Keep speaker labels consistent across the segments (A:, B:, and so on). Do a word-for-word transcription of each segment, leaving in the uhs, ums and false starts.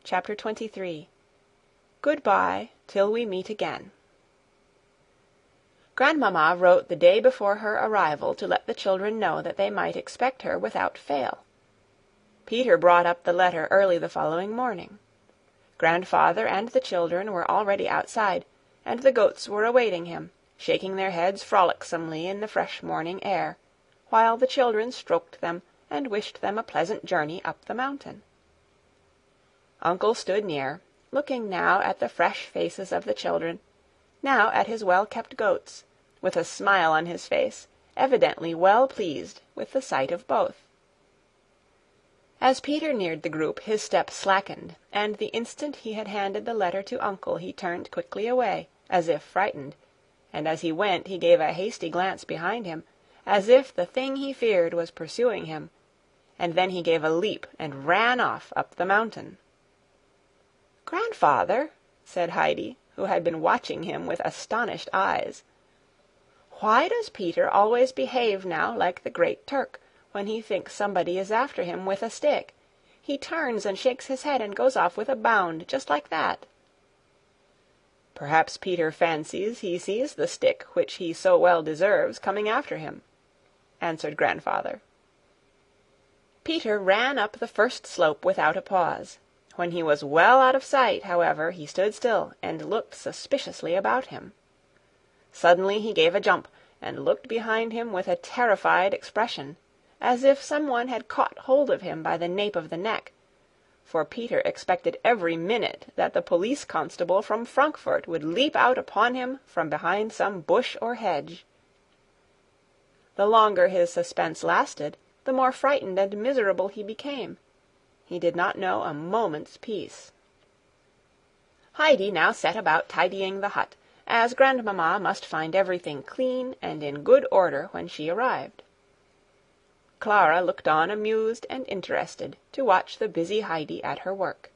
A: Chapter twenty-three. Good-bye till we meet again. Grandmamma wrote the day before her arrival to let the children know that they might expect her without fail. Peter brought up the letter early the following morning. Grandfather and the children were already outside, and the goats were awaiting him, shaking their heads frolicsomely in the fresh morning air, while the children stroked them and wished them a pleasant journey up the mountain. Uncle stood near, looking now at the fresh faces of the children, now at his well-kept goats, with a smile on his face, evidently well pleased with the sight of both. As Peter neared the group his step slackened, and the instant he had handed the letter to Uncle he turned quickly away, as if frightened, and as he went he gave a hasty glance behind him, as if the thing he feared was pursuing him, and then he gave a leap and ran off up the mountain. "Grandfather," said Heidi, who had been watching him with astonished eyes, "why does Peter always behave now like the Great Turk, when he thinks somebody is after him with a stick? He turns and shakes his head and goes off with a bound, just like that." "Perhaps Peter fancies he sees the stick which he so well deserves coming after him," answered Grandfather. Peter ran up the first slope without a pause. When he was well out of sight, however, he stood still and looked suspiciously about him. Suddenly he gave a jump, and looked behind him with a terrified expression, as if some one had caught hold of him by the nape of the neck, for Peter expected every minute that the police constable from Frankfort would leap out upon him from behind some bush or hedge. The longer his suspense lasted, the more frightened and miserable he became. He did not know a moment's peace. Heidi now set about tidying the hut, as Grandmamma must find everything clean and in good order when she arrived. Clara looked on amused and interested to watch the busy Heidi at her work.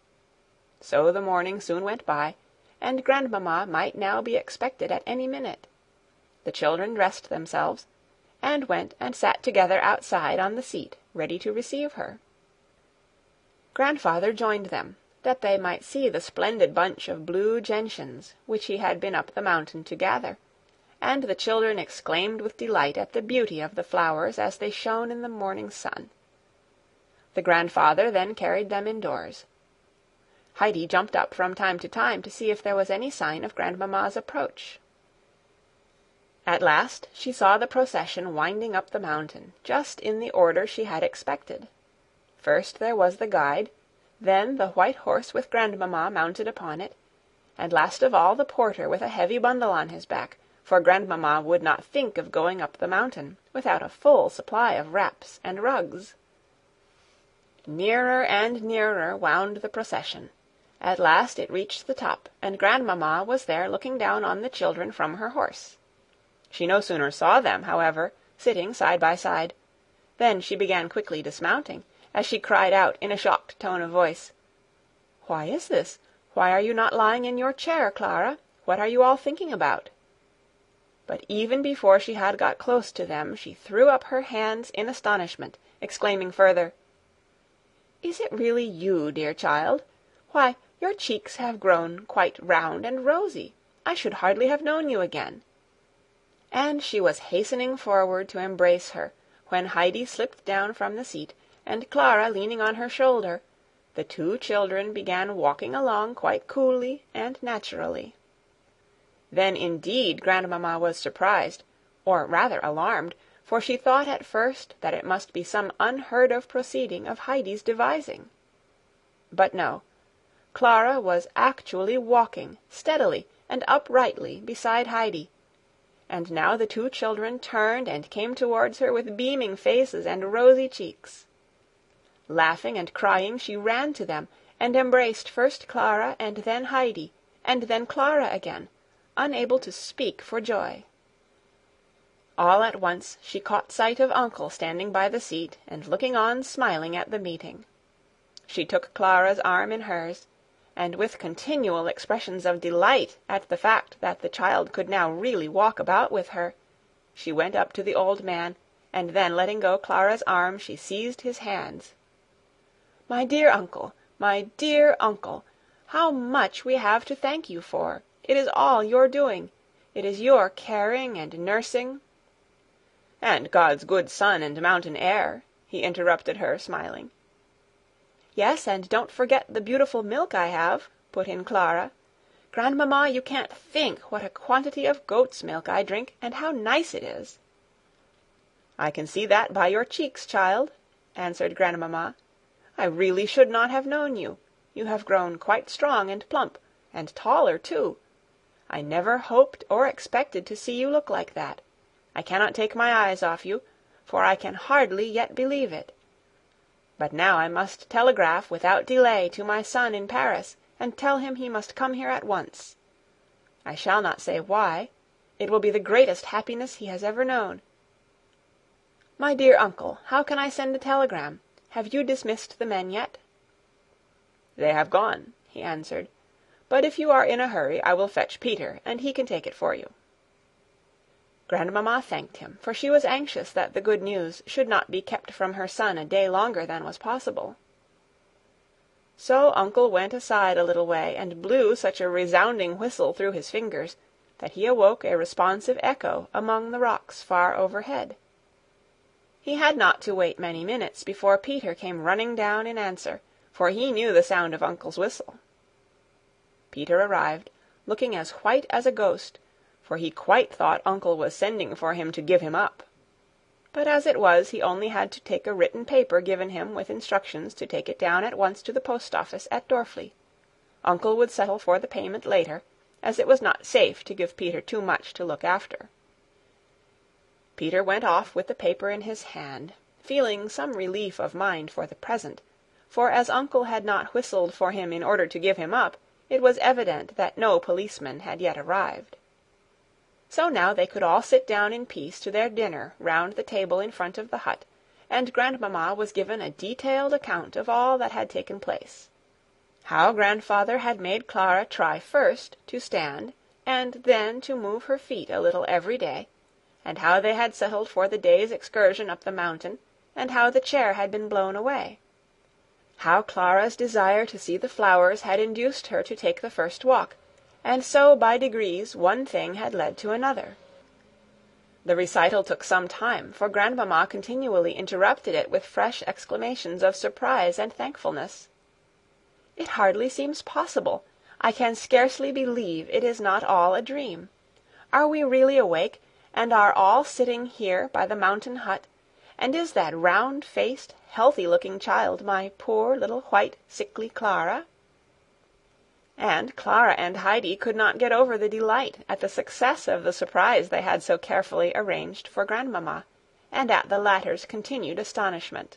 A: So the morning soon went by, and Grandmamma might now be expected at any minute. The children dressed themselves, and went and sat together outside on the seat, ready to receive her. Grandfather joined them, that they might see the splendid bunch of blue gentians which he had been up the mountain to gather, and the children exclaimed with delight at the beauty of the flowers as they shone in the morning sun. The grandfather then carried them indoors. Heidi jumped up from time to time to see if there was any sign of Grandmamma's approach. At last she saw the procession winding up the mountain, just in the order she had expected. First there was the guide, then the white horse with Grandmamma mounted upon it, and last of all the porter with a heavy bundle on his back, for Grandmamma would not think of going up the mountain without a full supply of wraps and rugs. Nearer and nearer wound the procession. At last it reached the top, and Grandmamma was there looking down on the children from her horse. She no sooner saw them, however, sitting side by side, than she began quickly dismounting, as she cried out in a shocked tone of voice, "Why is this? Why are you not lying in your chair, Clara? What are you all thinking about?" But even before she had got close to them, she threw up her hands in astonishment, exclaiming further, "Is it really you, dear child? Why, your cheeks have grown quite round and rosy. I should hardly have known you again." And she was hastening forward to embrace her, when Heidi slipped down from the seat, and Clara leaning on her shoulder, the two children began walking along quite coolly and naturally. Then indeed Grandmamma was surprised, or rather alarmed, for she thought at first that it must be some unheard-of proceeding of Heidi's devising. But no, Clara was actually walking steadily and uprightly beside Heidi, and now the two children turned and came towards her with beaming faces and rosy cheeks. Laughing and crying, she ran to them, and embraced first Clara and then Heidi, and then Clara again, unable to speak for joy. All at once she caught sight of Uncle standing by the seat and looking on smiling at the meeting. She took Clara's arm in hers, and with continual expressions of delight at the fact that the child could now really walk about with her, she went up to the old man, and then letting go Clara's arm, she seized his hands. "My dear uncle, My dear uncle, how much we have to thank you for! It is all your doing. It is your caring and nursing—" "And God's good sun and mountain air," he interrupted her, smiling. "Yes, and don't forget the beautiful milk I have," put in Clara. "Grandmamma, you can't think what a quantity of goat's milk I drink, and how nice it is." "I can see that by your cheeks, child," answered Grandmamma. "I really should not have known you. You have grown quite strong and plump, and taller too. I never hoped or expected to see you look like that. I cannot take my eyes off you, for I can hardly yet believe it. But now I must telegraph without delay to my son in Paris, and tell him he must come here at once. I shall not say why. It will be the greatest happiness he has ever known. My dear uncle, how can I send a telegram? Have you dismissed the men yet?" "They have gone," he answered. "But if you are in a hurry, I will fetch Peter, and he can take it for you." Grandmamma thanked him, for she was anxious that the good news should not be kept from her son a day longer than was possible. So uncle went aside a little way, and blew such a resounding whistle through his fingers that he awoke a responsive echo among the rocks far overhead. He had not to wait many minutes before Peter came running down in answer, for he knew the sound of uncle's whistle. Peter arrived, looking as white as a ghost, for he quite thought uncle was sending for him to give him up. But as it was, he only had to take a written paper given him with instructions to take it down at once to the post office at Dorfli. Uncle would settle for the payment later, as it was not safe to give Peter too much to look after. Peter went off with the paper in his hand, feeling some relief of mind for the present, for as uncle had not whistled for him in order to give him up, it was evident that no policeman had yet arrived. So now they could all sit down in peace to their dinner round the table in front of the hut, and Grandmamma was given a detailed account of all that had taken place. How Grandfather had made Clara try first to stand and then to move her feet a little every day, and how they had settled for the day's excursion up the mountain, and how the chair had been blown away. How Clara's desire to see the flowers had induced her to take the first walk, and so by degrees one thing had led to another. The recital took some time, for Grandmamma continually interrupted it with fresh exclamations of surprise and thankfulness. "It hardly seems possible. I can scarcely believe it is not all a dream. Are we really awake, and are all sitting here by the mountain hut, and is that round-faced, healthy-looking child my poor little white, sickly Clara?" And Clara and Heidi could not get over the delight at the success of the surprise they had so carefully arranged for Grandmamma, and at the latter's continued astonishment.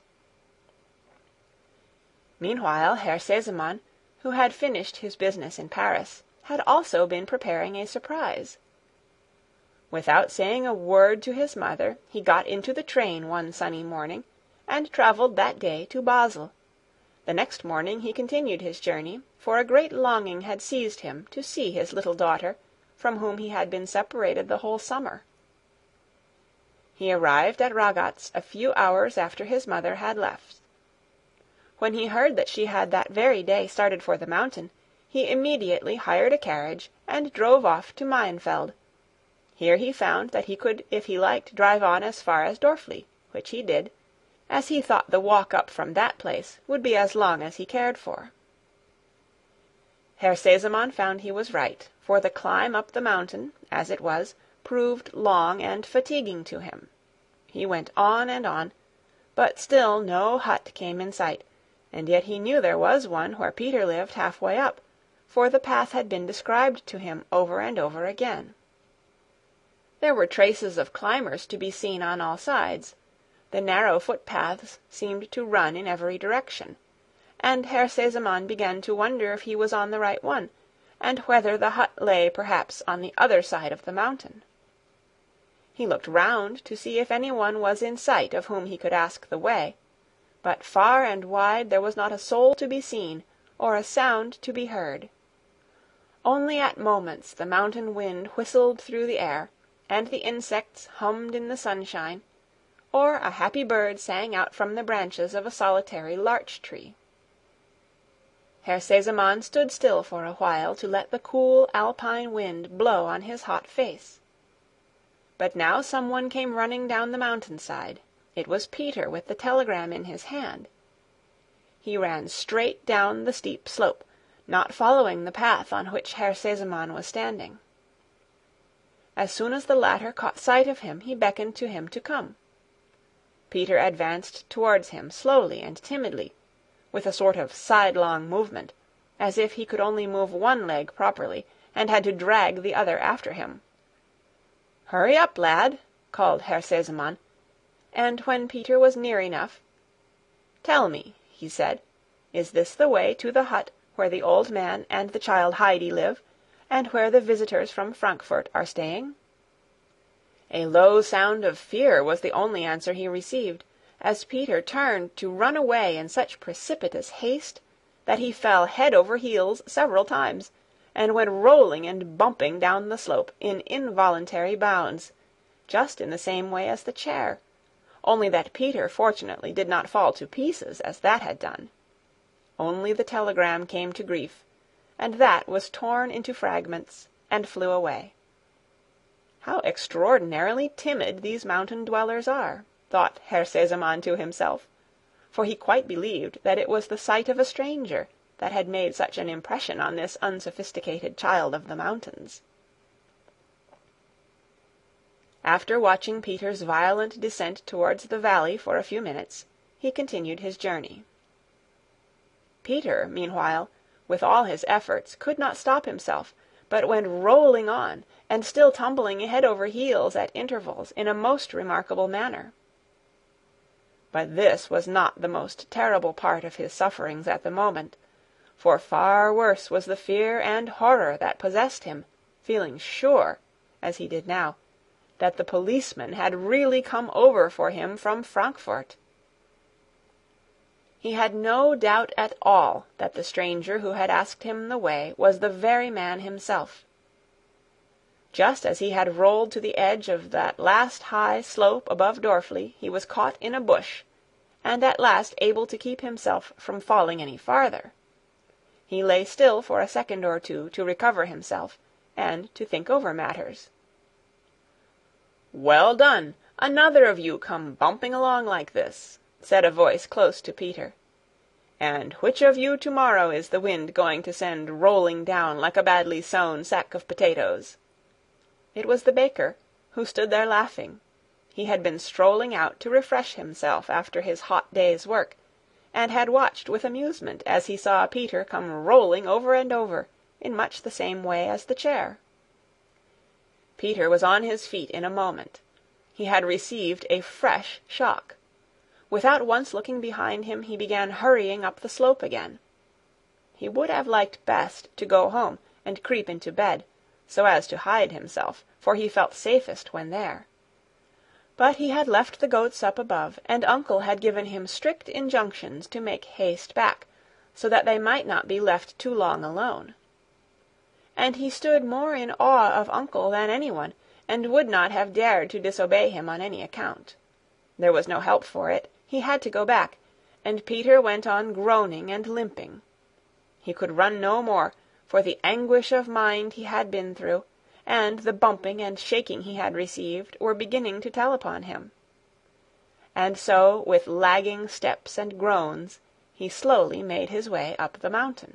A: Meanwhile Herr Sesemann, who had finished his business in Paris, had also been preparing a surprise. Without saying a word to his mother, he got into the train one sunny morning, and travelled that day to Basle. The next morning he continued his journey, for a great longing had seized him to see his little daughter, from whom he had been separated the whole summer. He arrived at Ragaz a few hours after his mother had left. When he heard that she had that very day started for the mountain, he immediately hired a carriage and drove off to Maienfeld. Here he found that he could if he liked drive on as far as Dorfli, which he did, as he thought the walk up from that place would be as long as he cared for. Herr Sesemann found he was right, for the climb up the mountain, as it was, proved long and fatiguing to him. He went on and on, but still no hut came in sight, and yet he knew there was one where Peter lived halfway up, for the path had been described to him over and over again. There were traces of climbers to be seen on all sides. The narrow footpaths seemed to run in every direction, and Herr Sesemann began to wonder if he was on the right one, and whether the hut lay perhaps on the other side of the mountain. He looked round to see if any one was in sight of whom he could ask the way, but far and wide there was not a soul to be seen, or a sound to be heard. Only at moments the mountain wind whistled through the air, and the insects hummed in the sunshine, or a happy bird sang out from the branches of a solitary larch tree. Herr Sesemann stood still for a while to let the cool alpine wind blow on his hot face. But now someone came running down the mountainside. It was Peter with the telegram in his hand. He ran straight down the steep slope, not following the path on which Herr Sesemann was standing. As soon as the latter caught sight of him, he beckoned to him to come. Peter advanced towards him slowly and timidly, with a sort of sidelong movement, as if he could only move one leg properly, and had to drag the other after him. "Hurry up, lad," called Herr Sesemann, and when Peter was near enough, "Tell me," he said, "is this the way to the hut where the old man and the child Heidi live, and where the visitors from Frankfurt are staying?" A low sound of fear was the only answer he received, as Peter turned to run away in such precipitous haste that he fell head over heels several times, and went rolling and bumping down the slope in involuntary bounds, just in the same way as the chair, only that Peter fortunately did not fall to pieces as that had done. Only the telegram came to grief, and that was torn into fragments and flew away. How extraordinarily timid these mountain dwellers are, thought Herr Sesemann to himself, for he quite believed that it was the sight of a stranger that had made such an impression on this unsophisticated child of the mountains. After watching Peter's violent descent towards the valley for a few minutes, he continued his journey. Peter, meanwhile, with all his efforts, could not stop himself, but went rolling on, and still tumbling head over heels at intervals in a most remarkable manner. But this was not the most terrible part of his sufferings at the moment, for far worse was the fear and horror that possessed him, feeling sure, as he did now, that the policeman had really come over for him from Frankfurt. He had no doubt at all that the stranger who had asked him the way was the very man himself. Just as he had rolled to the edge of that last high slope above Dorfli, he was caught in a bush, and at last able to keep himself from falling any farther. He lay still for a second or two to recover himself, and to think over matters. "Well done! Another of you come bumping along like this," said a voice close to Peter. "And which of you tomorrow is the wind going to send rolling down like a badly sown sack of potatoes?" It was the baker, who stood there laughing. He had been strolling out to refresh himself after his hot day's work, and had watched with amusement as he saw Peter come rolling over and over, in much the same way as the chair. Peter was on his feet in a moment. He had received a fresh shock. Without once looking behind him, he began hurrying up the slope again. He would have liked best to go home and creep into bed, so as to hide himself, for he felt safest when there. But he had left the goats up above, and Uncle had given him strict injunctions to make haste back, so that they might not be left too long alone. And he stood more in awe of Uncle than anyone, and would not have dared to disobey him on any account. There was no help for it. He had to go back, and Peter went on groaning and limping. He could run no more, for the anguish of mind he had been through, and the bumping and shaking he had received, were beginning to tell upon him. And so, with lagging steps and groans, he slowly made his way up the mountain.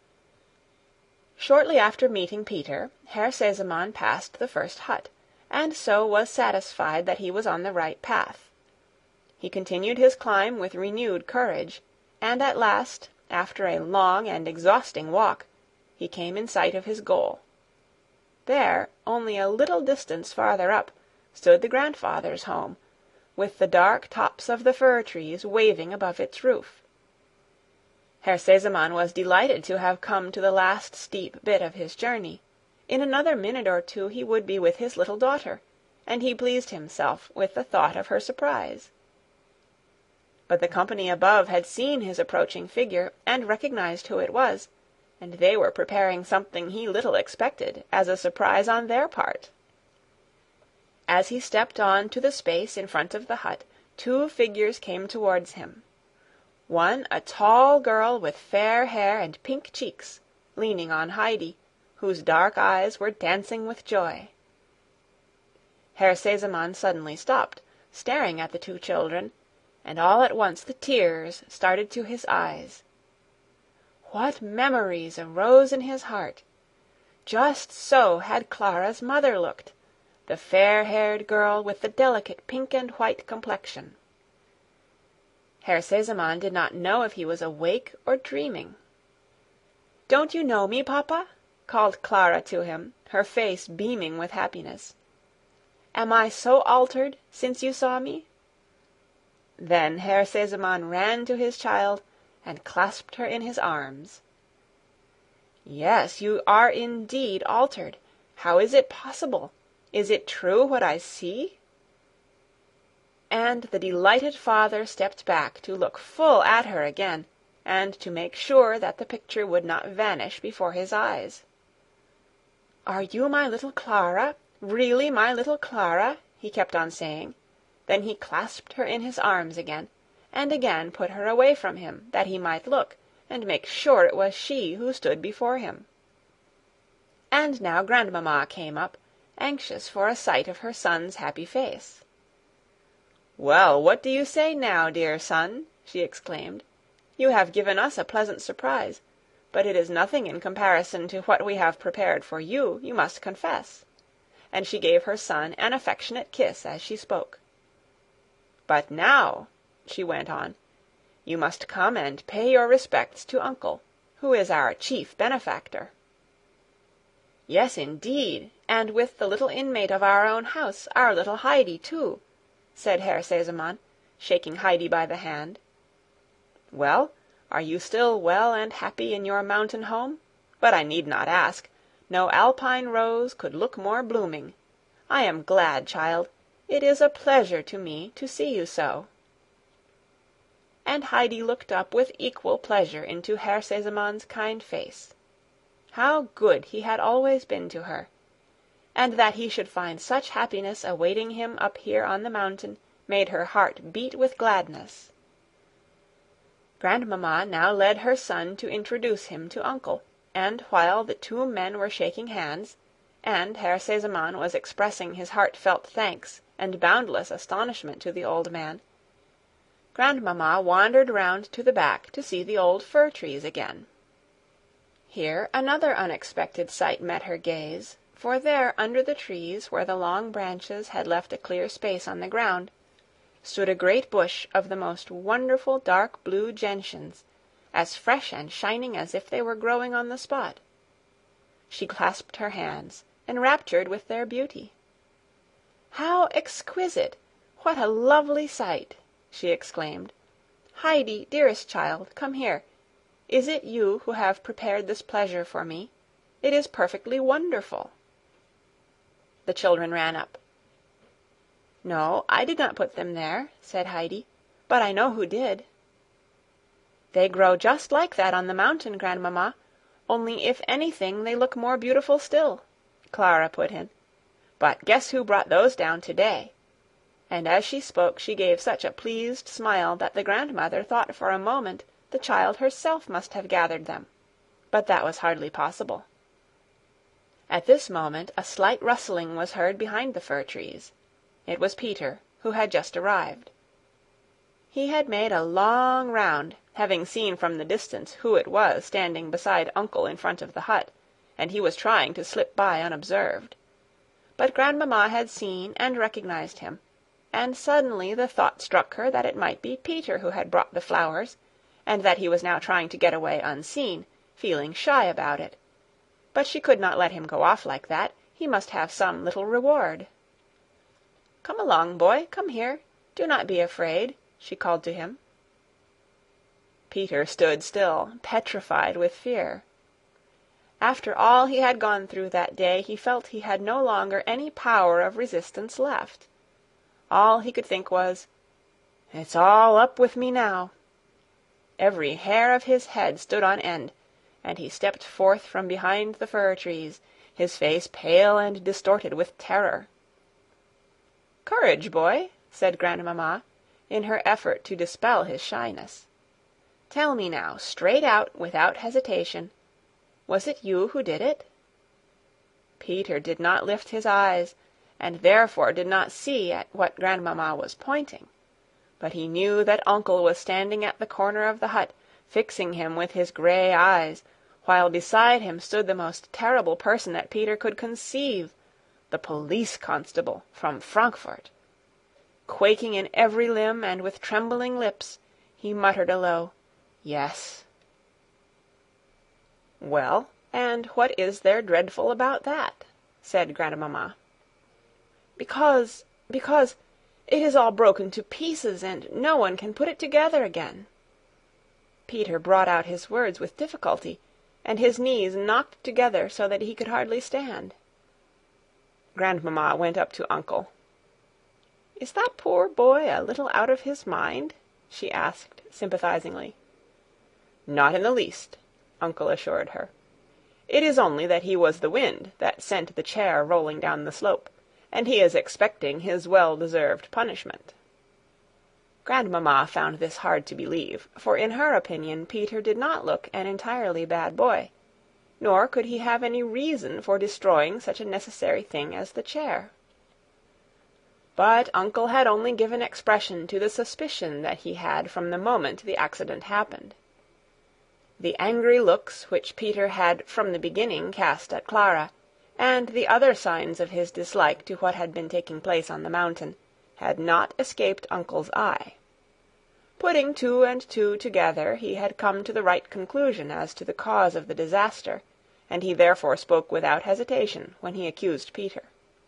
A: Shortly after meeting Peter, Herr Sesemann passed the first hut, and so was satisfied that he was on the right path. He continued his climb with renewed courage, and at last, after a long and exhausting walk, he came in sight of his goal. There, only a little distance farther up, stood the grandfather's home, with the dark tops of the fir trees waving above its roof. Herr Sesemann was delighted to have come to the last steep bit of his journey. In another minute or two he would be with his little daughter, and he pleased himself with the thought of her surprise. But the company above had seen his approaching figure, and recognized who it was, and they were preparing something he little expected as a surprise on their part. As he stepped on to the space in front of the hut, two figures came towards him. one a tall girl with fair hair and pink cheeks, leaning on Heidi, whose dark eyes were dancing with joy. Herr Sesemann suddenly stopped, staring at the two children, and all at once the tears started to his eyes. What memories arose in his heart! Just so had Clara's mother looked, the fair-haired girl with the delicate pink and white complexion. Herr Sesemann did not know if he was awake or dreaming. "Don't you know me, Papa?" called Clara to him, her face beaming with happiness. "Am I so altered since you saw me?" Then Herr Sesemann ran to his child and clasped her in his arms. "Yes, you are indeed altered. How is it possible? Is it true what I see?" And the delighted father stepped back to look full at her again, and to make sure that the picture would not vanish before his eyes. "Are you my little Clara? Really my little Clara?" he kept on saying. Then he clasped her in his arms again, and again put her away from him, that he might look, and make sure it was she who stood before him. And now Grandmamma came up, anxious for a sight of her son's happy face. "Well, what do you say now, dear son?" she exclaimed. "You have given us a pleasant surprise, but it is nothing in comparison to what we have prepared for you, you must confess." And she gave her son an affectionate kiss as she spoke. "But now," she went on, "you must come and pay your respects to Uncle, who is our chief benefactor." "Yes, indeed, and with the little inmate of our own house, our little Heidi, too," said Herr Sesemann, shaking Heidi by the hand. "Well, are you still well and happy in your mountain home? But I need not ask. No alpine rose could look more blooming. I am glad, child. It is a pleasure to me to see you so." And Heidi looked up with equal pleasure into Herr Sesemann's kind face. How good he had always been to her! And that he should find such happiness awaiting him up here on the mountain made her heart beat with gladness. Grandmamma now led her son to introduce him to Uncle, and while the two men were shaking hands, and Herr Sesemann was expressing his heartfelt thanks and boundless astonishment to the old man, Grandmamma wandered round to the back to see the old fir trees again. Here another unexpected sight met her gaze, for there under the trees, where the long branches had left a clear space on the ground, stood a great bush of the most wonderful dark blue gentians, as fresh and shining as if they were growing on the spot. She clasped her hands, enraptured with their beauty. "How exquisite! What a lovely sight!" she exclaimed. "Heidi, dearest child, come here. Is it you who have prepared this pleasure for me? It is perfectly wonderful." The children ran up. "No, I did not put them there," said Heidi, "but I know who did." "They grow just like that on the mountain, Grandmamma, only if anything they look more beautiful still," Clara put in. "But guess who brought those down today?" And as she spoke she gave such a pleased smile that the grandmother thought for a moment the child herself must have gathered them, but that was hardly possible. At this moment a slight rustling was heard behind the fir trees. It was Peter, who had just arrived. He had made a long round, having seen from the distance who it was standing beside Uncle in front of the hut, and he was trying to slip by unobserved. But Grandmamma had seen and recognized him, and suddenly the thought struck her that it might be Peter who had brought the flowers, and that he was now trying to get away unseen, feeling shy about it. But she could not let him go off like that. He must have some little reward. "Come along, boy, come here. Do not be afraid," she called to him. Peter stood still, petrified with fear. After all he had gone through that day, he felt he had no longer any power of resistance left. All he could think was, "It's all up with me now." Every hair of his head stood on end, and he stepped forth from behind the fir trees, his face pale and distorted with terror. "Courage, boy," said Grandmamma, in her effort to dispel his shyness. Tell me now, straight out, without hesitation, was it you who did it?" Peter did not lift his eyes, and therefore did not see at what Grandmamma was pointing. But he knew that Uncle was standing at the corner of the hut, fixing him with his grey eyes, while beside him stood the most terrible person that Peter could conceive, the police constable from Frankfort. Quaking in every limb and with trembling lips, he muttered a low "Yes." "Well, and what is there dreadful about that?" said Grandmamma. "Because, because, it is all broken to pieces, and no one can put it together again." Peter brought out his words with difficulty, and his knees knocked together so that he could hardly stand. Grandmamma went up to Uncle. "Is that poor boy a little out of his mind?" she asked sympathizingly. "Not in the least," Uncle assured her. "It is only that he was the wind that sent the chair rolling down the slope, and he is expecting his well-deserved punishment." Grandmamma found this hard to believe, for in her opinion Peter did not look an entirely bad boy, nor could he have any reason for destroying such a necessary thing as the chair. But Uncle had only given expression to the suspicion that he had from the moment the accident happened. The angry looks which Peter had from the beginning cast at Clara, and the other signs of his dislike to what had been taking place on the mountain, had not escaped Uncle's eye. Putting two and two together, he had come to the right conclusion as to the cause of the disaster, and he therefore spoke without hesitation when he accused Peter.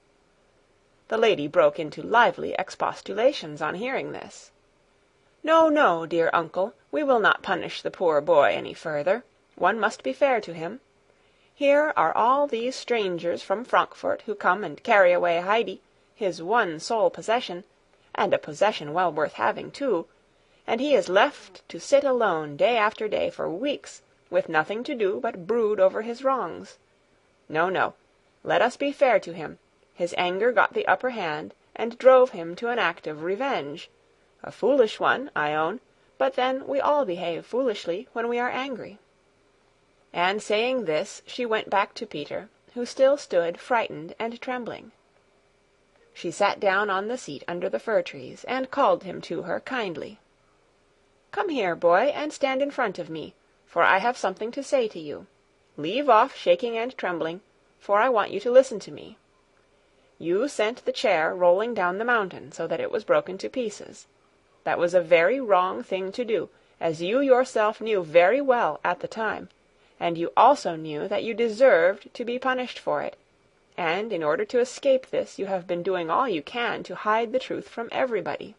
A: The lady broke into lively expostulations on hearing this. "No, no, dear uncle, we will not punish the poor boy any further. One must be fair to him. Here are all these strangers from Frankfort who come and carry away Heidi, his one sole possession, and a possession well worth having, too, and he is left to sit alone day after day for weeks, with nothing to do but brood over his wrongs. No, no, let us be fair to him. His anger got the upper hand, and drove him to an act of revenge. A foolish one, I own, but then we all behave foolishly when we are angry." And saying this, she went back to Peter, who still stood frightened and trembling. She sat down on the seat under the fir trees, and called him to her kindly. "Come here, boy, and stand in front of me, for I have something to say to you. Leave off shaking and trembling, for I want you to listen to me. You sent the chair rolling down the mountain so that it was broken to pieces. That was a very wrong thing to do, as you yourself knew very well at the time, and you also knew that you deserved to be punished for it, and in order to escape this you have been doing all you can to hide the truth from everybody.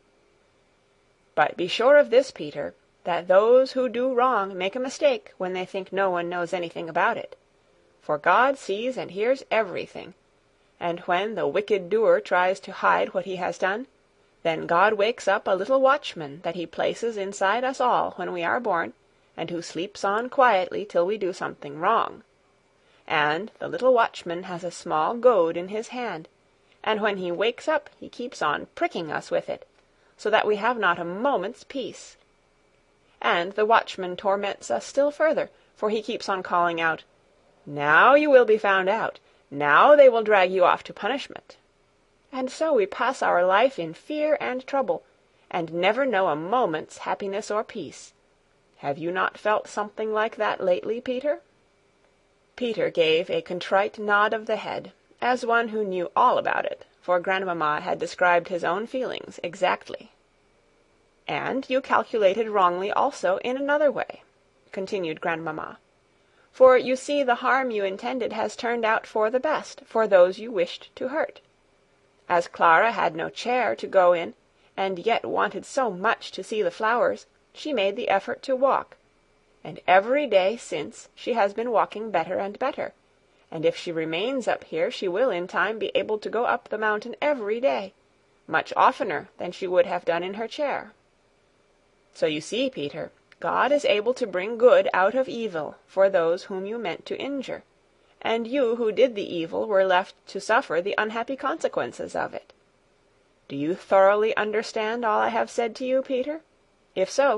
A: But be sure of this, Peter, that those who do wrong make a mistake when they think no one knows anything about it. For God sees and hears everything, and when the wicked doer tries to hide what he has done, then God wakes up a little watchman that he places inside us all when we are born, and who sleeps on quietly till we do something wrong. And the little watchman has a small goad in his hand, and when he wakes up he keeps on pricking us with it, so that we have not a moment's peace. And the watchman torments us still further, for he keeps on calling out, 'Now you will be found out. Now they will drag you off to punishment.' And so we pass our life in fear and trouble, and never know a moment's happiness or peace. Have you not felt something like that lately, Peter?" Peter gave a contrite nod of the head, as one who knew all about it, for Grandmamma had described his own feelings exactly. "And you calculated wrongly also in another way," continued Grandmamma. "For you see the harm you intended has turned out for the best for those you wished to hurt. As Clara had no chair to go in, and yet wanted so much to see the flowers, she made the effort to walk, and every day since she has been walking better and better, and if she remains up here she will in time be able to go up the mountain every day, much oftener than she would have done in her chair. So you see, Peter, God is able to bring good out of evil for those whom you meant to injure, and you who did the evil were left to suffer the unhappy consequences of it. Do you thoroughly understand all I have said to you, Peter? If so,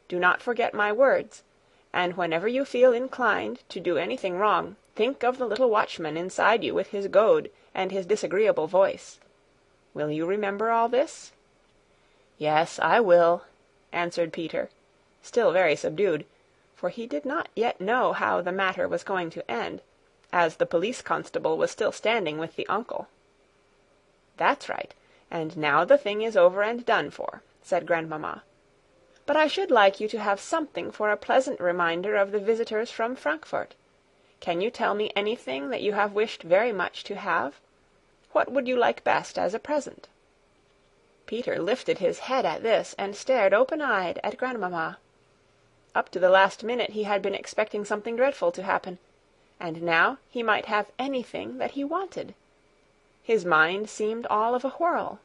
A: Do not forget my words, and whenever you feel inclined to do anything wrong, think of the little watchman inside you with his goad and his disagreeable voice. Will you remember all this?" "Yes, I will," answered Peter, still very subdued, for he did not yet know how the matter was going to end, as the police constable was still standing with the uncle. "That's right, and now the thing is over and done for," said Grandmamma. "But I should like you to have something for a pleasant reminder of the visitors from Frankfort. Can you tell me anything that you have wished very much to have? What would you like best as a present?" Peter lifted his head at this, and stared open-eyed at Grandmamma. Up to the last minute he had been expecting something dreadful to happen, and now he might have anything that he wanted. His mind seemed all of a whirl.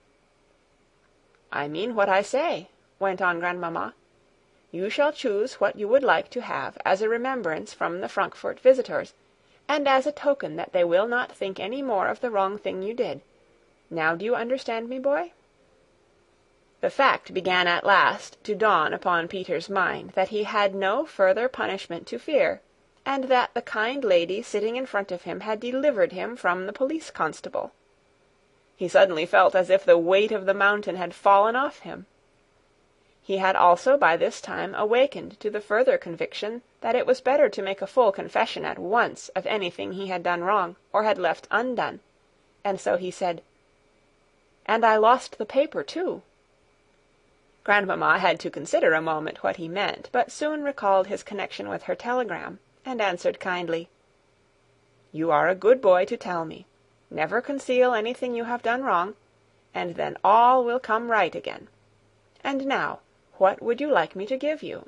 A: "I mean what I say," went on Grandmamma. "You shall choose what you would like to have as a remembrance from the Frankfort visitors, and as a token that they will not think any more of the wrong thing you did. Now do you understand me, boy?" The fact began at last to dawn upon Peter's mind that he had no further punishment to fear, and that the kind lady sitting in front of him had delivered him from the police constable. He suddenly felt as if the weight of the mountain had fallen off him. He had also by this time awakened to the further conviction that it was better to make a full confession at once of anything he had done wrong or had left undone, and so he said, "And I lost the paper too." Grandmamma had to consider a moment what he meant, but soon recalled his connection with her telegram, and answered kindly, "You are a good boy to tell me. Never conceal anything you have done wrong, and then all will come right again. And now, what would you like me to give you?"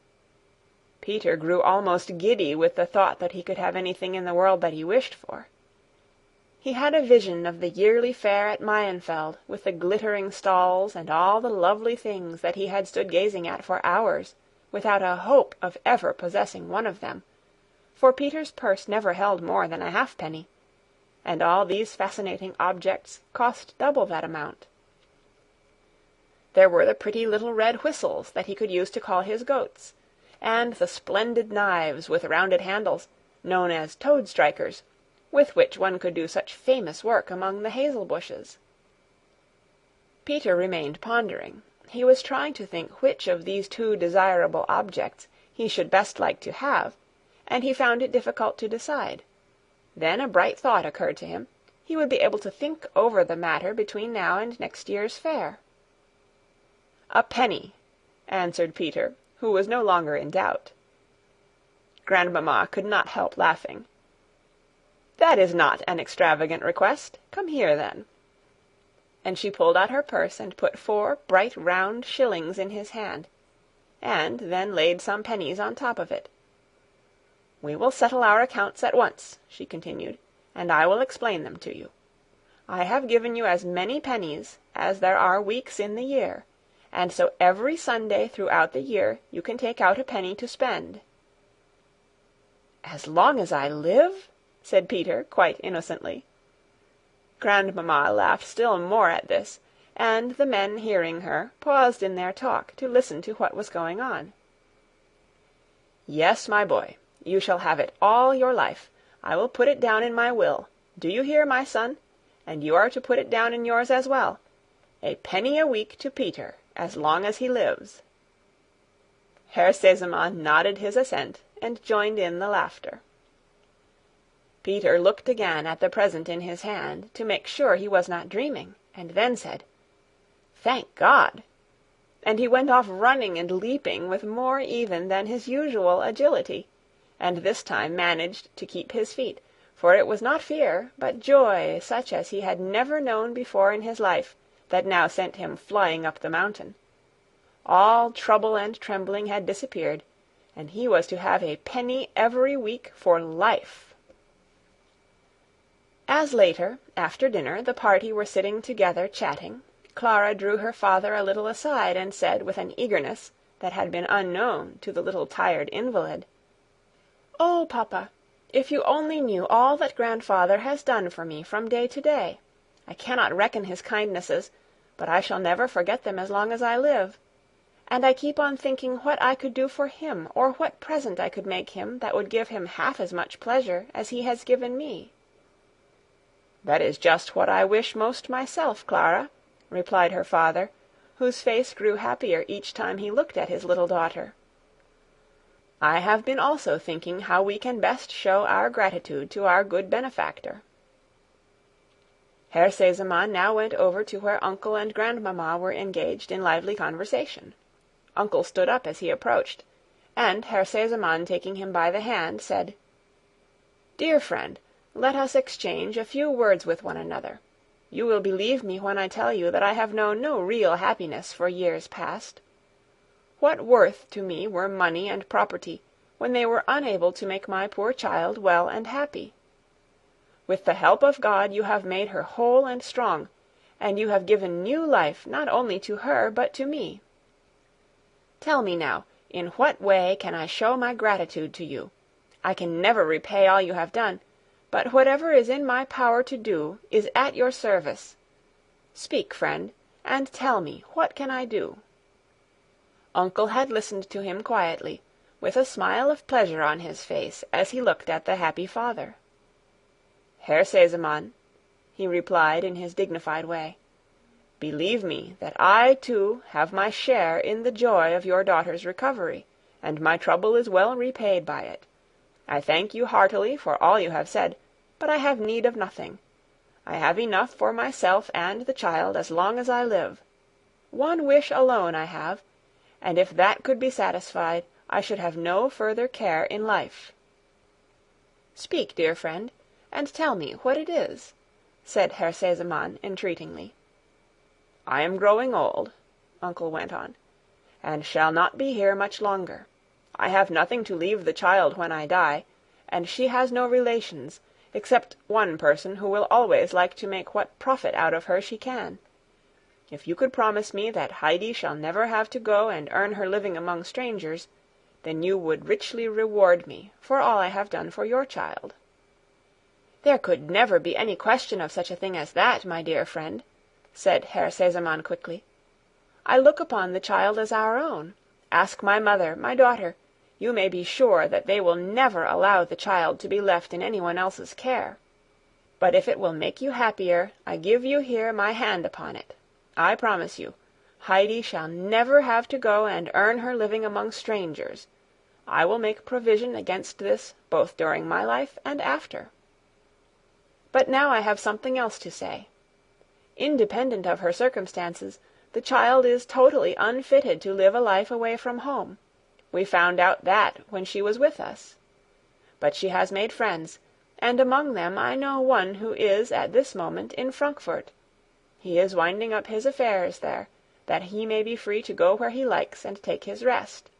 A: Peter grew almost giddy with the thought that he could have anything in the world that he wished for. He had a vision of the yearly fair at Mayenfeld, with the glittering stalls and all the lovely things that he had stood gazing at for hours, without a hope of ever possessing one of them, for Peter's purse never held more than a halfpenny, and all these fascinating objects cost double that amount. There were the pretty little red whistles that he could use to call his goats, and the splendid knives with rounded handles, known as toad-strikers, with which one could do such famous work among the hazel bushes. Peter remained pondering. He was trying to think which of these two desirable objects he should best like to have, and he found it difficult to decide. Then a bright thought occurred to him. He would be able to think over the matter between now and next year's fair. "A penny," answered Peter, who was no longer in doubt. Grandmamma could not help laughing. "That is not an extravagant request. Come here, then." And she pulled out her purse and put four bright round shillings in his hand, and then laid some pennies on top of it. "We will settle our accounts at once," she continued, "and I will explain them to you. I have given you as many pennies as there are weeks in the year, and so every Sunday throughout the year you can take out a penny to spend." "As long as I live?" said Peter, quite innocently. Grandmamma laughed still more at this, and the men hearing her paused in their talk to listen to what was going on. "Yes, my boy, you shall have it all your life. I will put it down in my will. Do you hear, my son? And you are to put it down in yours as well. A penny a week to Peter, as long as he lives." Herr Sesemann nodded his assent, and joined in the laughter. Peter looked again at the present in his hand, to make sure he was not dreaming, and then said, "Thank God!" And he went off running and leaping with more even than his usual agility, and this time managed to keep his feet, for it was not fear, but joy such as he had never known before in his life, that now sent him flying up the mountain. All trouble and trembling had disappeared, and he was to have a penny every week for life. As later, after dinner, the party were sitting together chatting, Clara drew her father a little aside and said with an eagerness that had been unknown to the little tired invalid, "Oh, papa, if you only knew all that grandfather has done for me from day to day! I cannot reckon his kindnesses, but I shall never forget them as long as I live. and I keep on thinking what I could do for him, or what present I could make him that would give him half as much pleasure as he has given me." "That is just what I wish most myself, Clara," replied her father, whose face grew happier each time he looked at his little daughter. "I have been also thinking how we can best show our gratitude to our good benefactor." Herr Sesemann now went over to where Uncle and Grandmamma were engaged in lively conversation. Uncle stood up as he approached, and Herr Sesemann, taking him by the hand, said, "Dear friend, let us exchange a few words with one another. You will believe me when I tell you that I have known no real happiness for years past. What worth to me were money and property when they were unable to make my poor child well and happy? With the help of God you have made her whole and strong, and you have given new life not only to her but to me. Tell me now, in what way can I show my gratitude to you? I can never repay all you have done, but whatever is in my power to do is at your service. Speak, friend, and tell me, what can I do?" Uncle had listened to him quietly, with a smile of pleasure on his face as he looked at the happy father. "Herr Sesemann," he replied in his dignified way, "believe me that I, too, have my share in the joy of your daughter's recovery, and my trouble is well repaid by it. I thank you heartily for all you have said, but I have need of nothing. I have enough for myself and the child as long as I live. One wish alone I have, and if that could be satisfied, I should have no further care in life." "Speak, dear friend, and tell me what it is," said Herr Sesemann entreatingly. "I am growing old," Uncle went on, "and shall not be here much longer. I have nothing to leave the child when I die, and she has no relations, except one person who will always like to make what profit out of her she can. If you could promise me that Heidi shall never have to go and earn her living among strangers, then you would richly reward me for all I have done for your child." "There could never be any question of such a thing as that, my dear friend," said Herr Sesemann quickly. "I look upon the child as our own. Ask my mother, my daughter. You may be sure that they will never allow the child to be left in anyone else's care. But if it will make you happier, I give you here my hand upon it. I promise you, Heidi shall never have to go and earn her living among strangers. I will make provision against this both during my life and after. But now I have something else to say. Independent of her circumstances, the child is totally unfitted to live a life away from home. We found out that when she was with us. But she has made friends, and among them I know one who is at this moment in Frankfurt. He is winding up his affairs there, that he may be free to go where he likes and take his rest.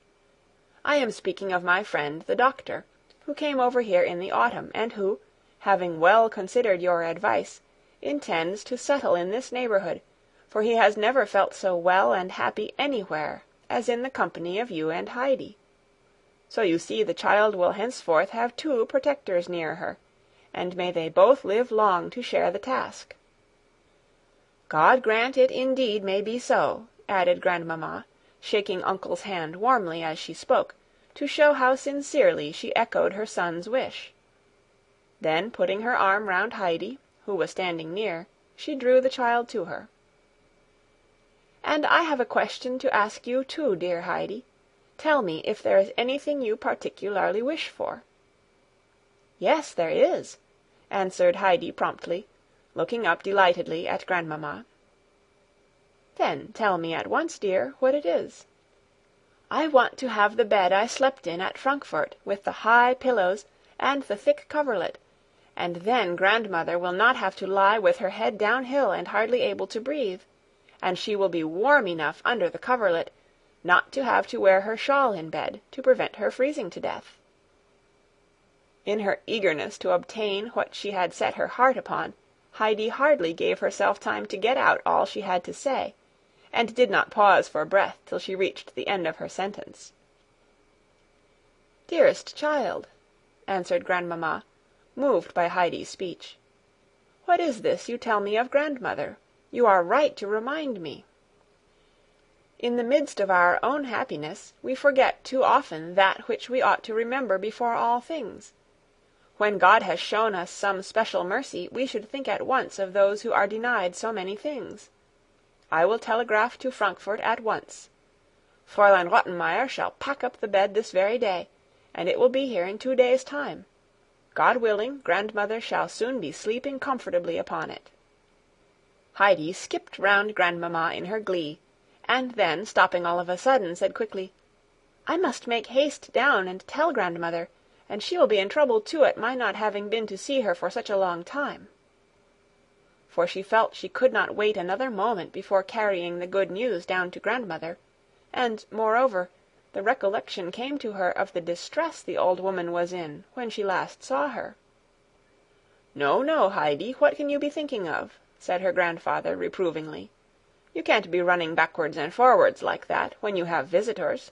A: I am speaking of my friend the doctor, who came over here in the autumn, and who, having well considered your advice, intends to settle in this neighborhood, for he has never felt so well and happy anywhere as in the company of you and Heidi. So you see the child will henceforth have two protectors near her, and may they both live long to share the task." "God grant it indeed may be so," added Grandmamma, shaking Uncle's hand warmly as she spoke, to show how sincerely she echoed her son's wish. Then, putting her arm round Heidi, who was standing near, she drew the child to her. "And I have a question to ask you too, dear Heidi. Tell me if there is anything you particularly wish for." "Yes, there is," answered Heidi promptly, looking up delightedly at Grandmamma. "Then tell me at once, dear, what it is." "I want to have the bed I slept in at Frankfurt, with the high pillows and the thick coverlet, and then grandmother will not have to lie with her head downhill and hardly able to breathe, and she will be warm enough under the coverlet not to have to wear her shawl in bed to prevent her freezing to death." In her eagerness to obtain what she had set her heart upon, Heidi hardly gave herself time to get out all she had to say, and did not pause for breath till she reached the end of her sentence. "Dearest child," answered Grandmamma, moved by Heidi's speech, "what is this you tell me of grandmother? You are right to remind me." In the midst of our own happiness, we forget too often that which we ought to remember before all things. When God has shown us some special mercy, we should think at once of those who are denied so many things. I will telegraph to Frankfort at once. Fräulein Rottenmeier shall pack up the bed this very day, and it will be here in two days' time. God willing, grandmother shall soon be sleeping comfortably upon it." Heidi skipped round Grandmamma in her glee, and then, stopping all of a sudden, said quickly, "I must make haste down and tell grandmother, and she will be in trouble too at my not having been to see her for such a long time." For she felt she could not wait another moment before carrying the good news down to grandmother, and, moreover, the recollection came to her of the distress the old woman was in when she last saw her. "No, no, Heidi, what can you be thinking of?" said her grandfather reprovingly. "You can't be running backwards and forwards like that when you have visitors."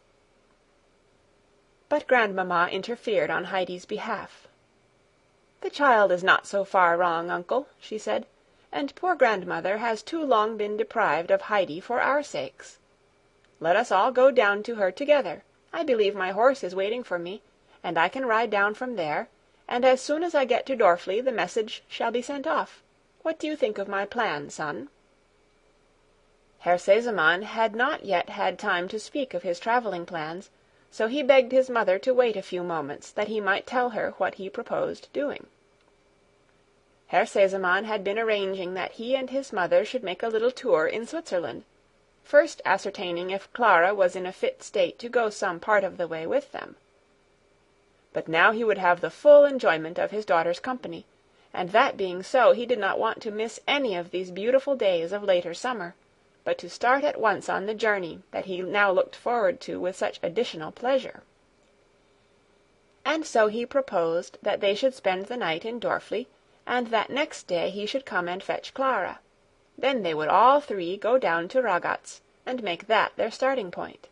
A: But Grandmamma interfered on Heidi's behalf. "The child is not so far wrong, uncle," she said, "and poor grandmother has too long been deprived of Heidi for our sakes. Let us all go down to her together. I believe my horse is waiting for me, and I can ride down from there, and as soon as I get to Dorfli the message shall be sent off. What do you think of my plan, son?" Herr Sesemann had not yet had time to speak of his traveling plans, so he begged his mother to wait a few moments that he might tell her what he proposed doing. Herr Sesemann had been arranging that he and his mother should make a little tour in Switzerland, first ascertaining if Clara was in a fit state to go some part of the way with them. But now he would have the full enjoyment of his daughter's company, and that being so, he did not want to miss any of these beautiful days of later summer, but to start at once on the journey that he now looked forward to with such additional pleasure. And so he proposed that they should spend the night in Dorfli, and that next day he should come and fetch Clara. Then they would all three go down to Ragaz, and make that their starting point.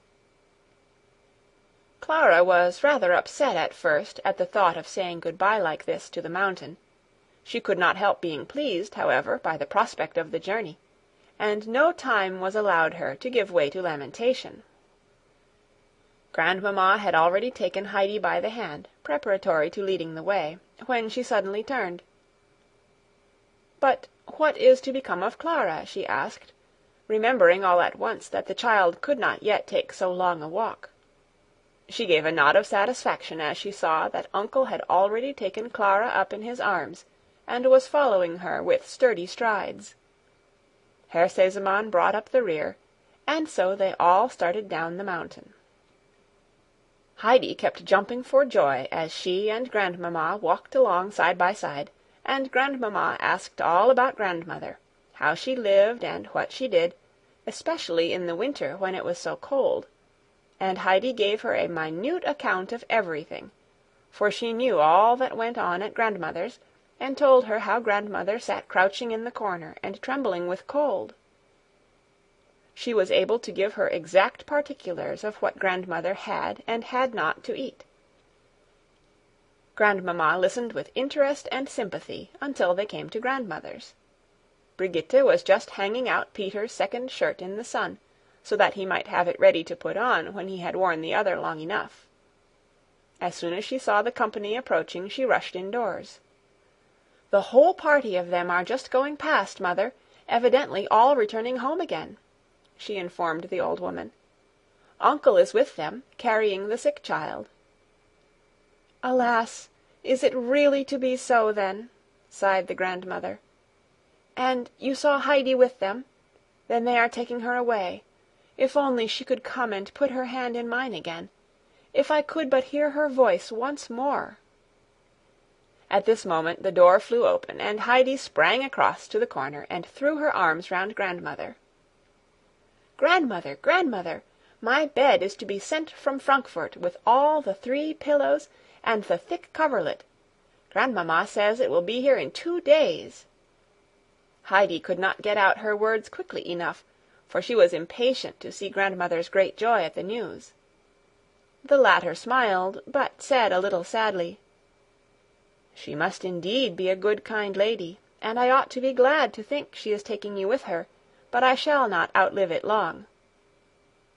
A: Clara was rather upset at first at the thought of saying good-bye like this to the mountain. She could not help being pleased, however, by the prospect of the journey, and no time was allowed her to give way to lamentation. Grandmamma had already taken Heidi by the hand, preparatory to leading the way, when she suddenly turned. "But what is to become of Clara?" she asked, remembering all at once that the child could not yet take so long a walk. She gave a nod of satisfaction as she saw that uncle had already taken Clara up in his arms, and was following her with sturdy strides. Herr Sesemann brought up the rear, and so they all started down the mountain. Heidi kept jumping for joy as she and Grandmamma walked along side by side, and Grandmamma asked all about grandmother, how she lived and what she did, especially in the winter when it was so cold, and Heidi gave her a minute account of everything, for she knew all that went on at grandmother's, and told her how grandmother sat crouching in the corner and trembling with cold. She was able to give her exact particulars of what grandmother had and had not to eat. Grandmamma listened with interest and sympathy until they came to grandmother's. Brigitte was just hanging out Peter's second shirt in the sun, so that he might have it ready to put on when he had worn the other long enough. As soon as she saw the company approaching, she rushed indoors. "The whole party of them are just going past, mother, evidently all returning home again," she informed the old woman. "Uncle is with them, carrying the sick child." "Alas, is it really to be so, then?" sighed the grandmother. "And you saw Heidi with them? Then they are taking her away. If only she could come and put her hand in mine again. If I could but hear her voice once more." At this moment the door flew open, and Heidi sprang across to the corner and threw her arms round grandmother. "Grandmother, grandmother, my bed is to be sent from Frankfort with all the three pillows and the thick coverlet. Grandmamma says it will be here in two days." Heidi could not get out her words quickly enough, for she was impatient to see grandmother's great joy at the news. The latter smiled, but said a little sadly, "She must indeed be a good, kind lady, and I ought to be glad to think she is taking you with her, but I shall not outlive it long."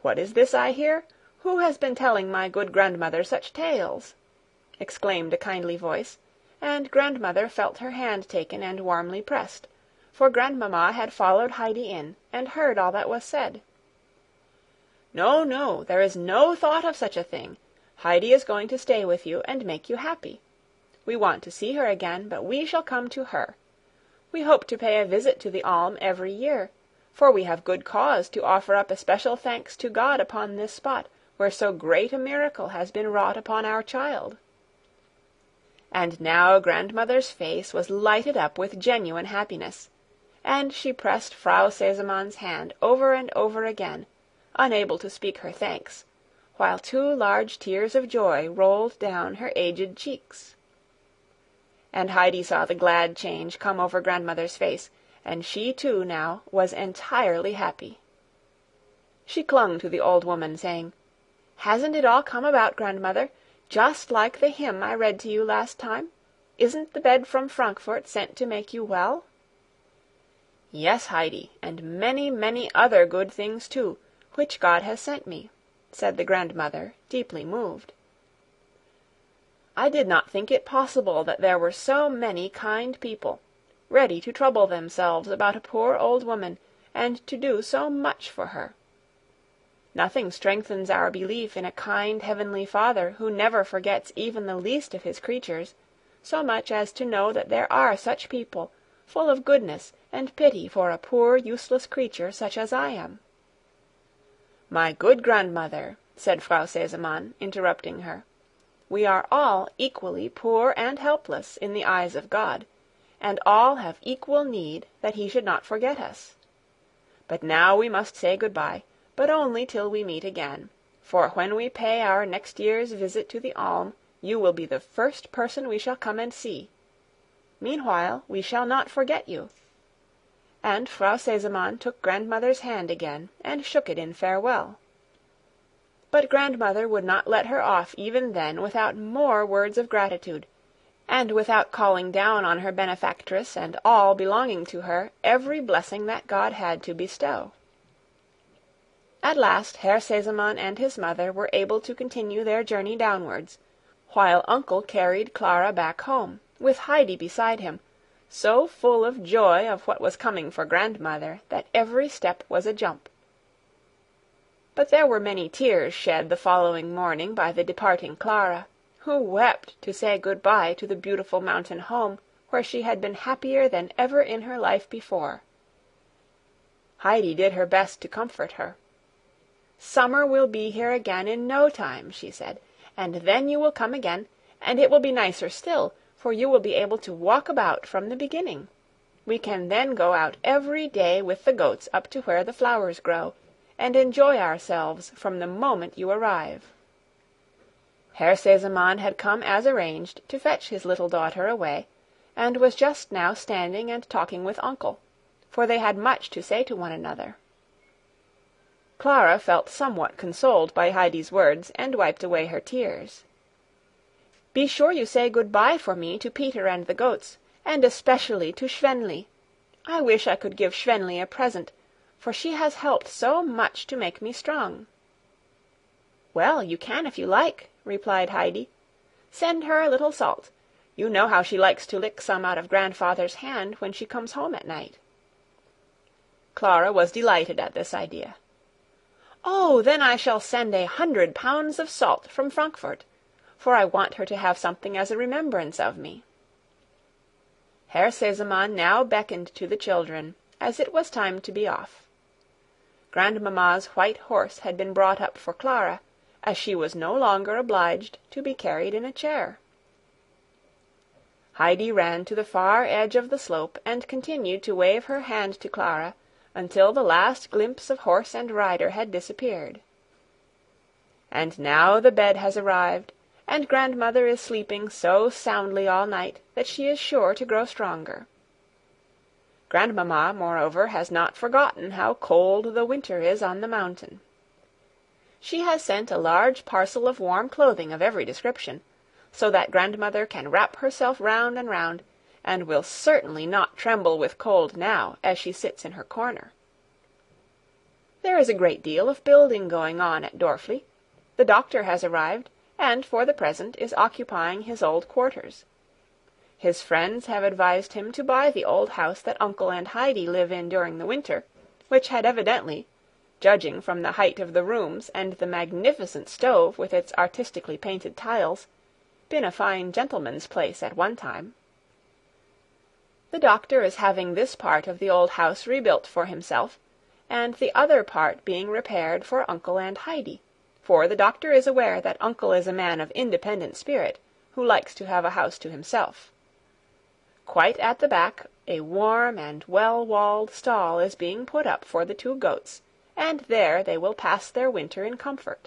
A: "What is this I hear? Who has been telling my good grandmother such tales?" exclaimed a kindly voice, and Grandmother felt her hand taken and warmly pressed, for Grandmamma had followed Heidi in, and heard all that was said. "No, no, there is no thought of such a thing. Heidi is going to stay with you and make you happy. We want to see her again, but we shall come to her. We hope to pay a visit to the Alm every year, for we have good cause to offer up especial thanks to God upon this spot, where so great a miracle has been wrought upon our child." And now Grandmother's face was lighted up with genuine happiness, and she pressed Frau Seseman's hand over and over again, unable to speak her thanks, while two large tears of joy rolled down her aged cheeks. And Heidi saw the glad change come over Grandmother's face, and she too now was entirely happy. She clung to the old woman, saying, "Hasn't it all come about, Grandmother, just like the hymn I read to you last time? Isn't the bed from Frankfort sent to make you well?" "Yes, Heidi, and many, many other good things too, which God has sent me," said the grandmother, deeply moved. "I did not think it possible that there were so many kind people, ready to trouble themselves about a poor old woman, and to do so much for her. Nothing strengthens our belief in a kind heavenly Father who never forgets even the least of his creatures, so much as to know that there are such people, full of goodness and pity for a poor useless creature such as I am." "My good grandmother," said Frau Sesemann, interrupting her, "we are all equally poor and helpless in the eyes of God, and all have equal need that he should not forget us. But now we must say good-bye, but only till we meet again, for when we pay our next year's visit to the Alm, you will be the first person we shall come and see. Meanwhile we shall not forget you." And Frau Sesemann took Grandmother's hand again, and shook it in farewell. But Grandmother would not let her off even then without more words of gratitude, and without calling down on her benefactress and all belonging to her every blessing that God had to bestow. At last Herr Sesemann and his mother were able to continue their journey downwards, while Uncle carried Clara back home, with Heidi beside him, so full of joy of what was coming for Grandmother that every step was a jump. But there were many tears shed the following morning by the departing Clara, who wept to say good-bye to the beautiful mountain home where she had been happier than ever in her life before. Heidi did her best to comfort her. "Summer will be here again in no time," she said, "and then you will come again, and it will be nicer still, for you will be able to walk about from the beginning. We can then go out every day with the goats up to where the flowers grow, and enjoy ourselves from the moment you arrive." Herr Sesemann had come as arranged to fetch his little daughter away, and was just now standing and talking with Uncle, for they had much to say to one another. Clara felt somewhat consoled by Heidi's words, and wiped away her tears. "Be sure you say good-bye for me to Peter and the goats, and especially to Schwenli. I wish I could give Schwenli a present, for she has helped so much to make me strong." "Well, you can if you like," replied Heidi. "Send her a little salt. You know how she likes to lick some out of Grandfather's hand when she comes home at night." Clara was delighted at this idea. "Oh, then I shall send a hundred pounds of salt from Frankfort, for I want her to have something as a remembrance of me." Herr Sesemann now beckoned to the children, as it was time to be off. Grandmamma's white horse had been brought up for Clara, as she was no longer obliged to be carried in a chair. Heidi ran to the far edge of the slope and continued to wave her hand to Clara until the last glimpse of horse and rider had disappeared. And now the bed has arrived, and Grandmother is sleeping so soundly all night that she is sure to grow stronger. Grandmamma, moreover, has not forgotten how cold the winter is on the mountain. She has sent a large parcel of warm clothing of every description, so that Grandmother can wrap herself round and round, and will certainly not tremble with cold now as she sits in her corner. There is a great deal of building going on at Dorfli. The doctor has arrived, and for the present is occupying his old quarters. His friends have advised him to buy the old house that Uncle and Heidi live in during the winter, which had evidently, judging from the height of the rooms and the magnificent stove with its artistically painted tiles, been a fine gentleman's place at one time. The doctor is having this part of the old house rebuilt for himself, and the other part being repaired for Uncle and Heidi, for the doctor is aware that Uncle is a man of independent spirit, who likes to have a house to himself. Quite at the back, a warm and well-walled stall is being put up for the two goats, and there they will pass their winter in comfort.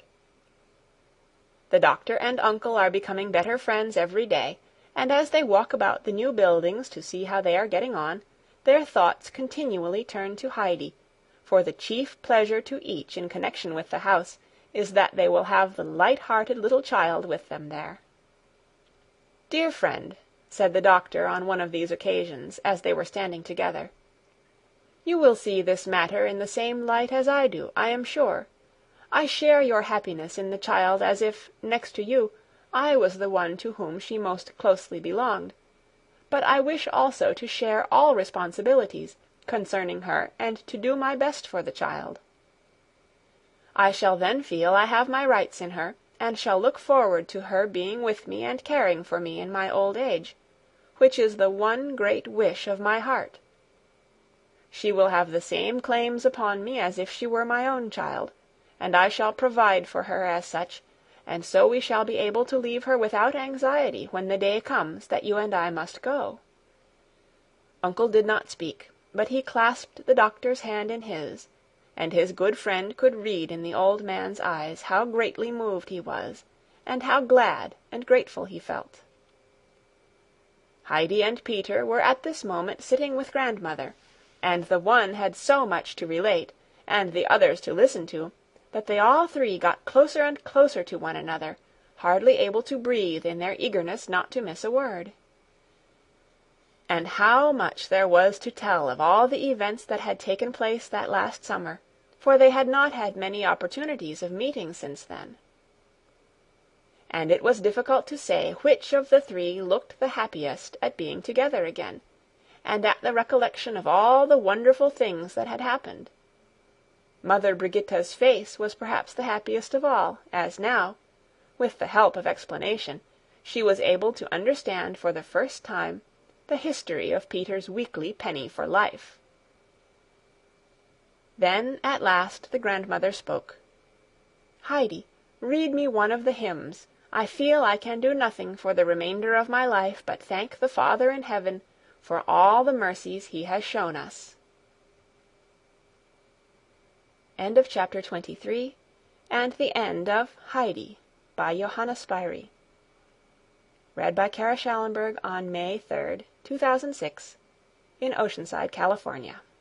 A: The doctor and Uncle are becoming better friends every day, and as they walk about the new buildings to see how they are getting on, their thoughts continually turn to Heidi, for the chief pleasure to each in connection with the house is that they will have the light-hearted little child with them there. "Dear friend," said the doctor on one of these occasions, as they were standing together, "you will see this matter in the same light as I do, I am sure. I share your happiness in the child as if, next to you, I was the one to whom she most closely belonged, but I wish also to share all responsibilities concerning her and to do my best for the child. I shall then feel I have my rights in her, and shall look forward to her being with me and caring for me in my old age, which is the one great wish of my heart. She will have the same claims upon me as if she were my own child, and I shall provide for her as such, and so we shall be able to leave her without anxiety when the day comes that you and I must go." Uncle did not speak, but he clasped the doctor's hand in his, and his good friend could read in the old man's eyes how greatly moved he was, and how glad and grateful he felt. Heidi and Peter were at this moment sitting with grandmother, and the one had so much to relate, and the others to listen to, that they all three got closer and closer to one another, hardly able to breathe in their eagerness not to miss a word. And how much there was to tell of all the events that had taken place that last summer, for they had not had many opportunities of meeting since then. And it was difficult to say which of the three looked the happiest at being together again, and at the recollection of all the wonderful things that had happened. Mother Brigitta's face was perhaps the happiest of all, as now, with the help of explanation, she was able to understand for the first time the history of Peter's weekly penny for life. Then at last the grandmother spoke. "Heidi, read me one of the hymns. I feel I can do nothing for the remainder of my life but thank the Father in heaven for all the mercies he has shown us." End of chapter twenty-three, and the end of Heidi by Johanna Spyri. Read by Kara Schallenberg on May third, two thousand six, in Oceanside, California.